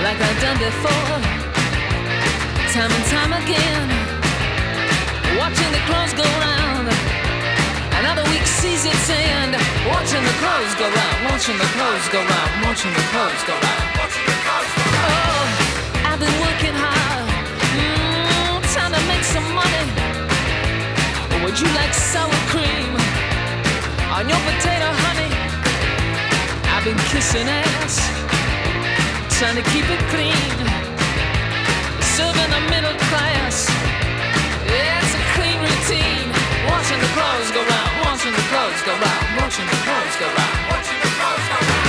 like I've done before, time and time again. Watching the clothes go round, another week sees its end. Watching the clothes go round, watching the clothes go round, watching the clothes go round. Oh, I've been working hard, trying to make some money. Would you like sour cream on your potato, honey? I've been kissing ass, trying to keep it clean, serving the middle class. Yeah, it's a clean routine. Watching the clothes go round, watching the clothes go round, watching the clothes go round, watching the clothes go round.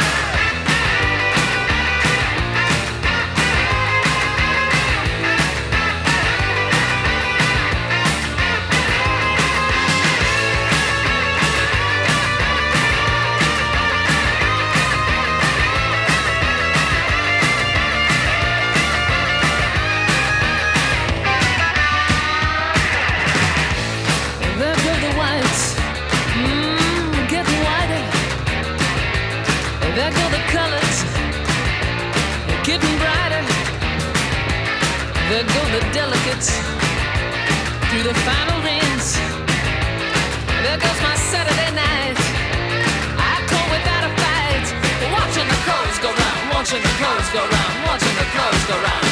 There go the colors, getting brighter. There go the delegates through the final rings. There goes my Saturday night, I call without a fight. Watching the clothes go round, watching the clothes go round, watching the clothes go round.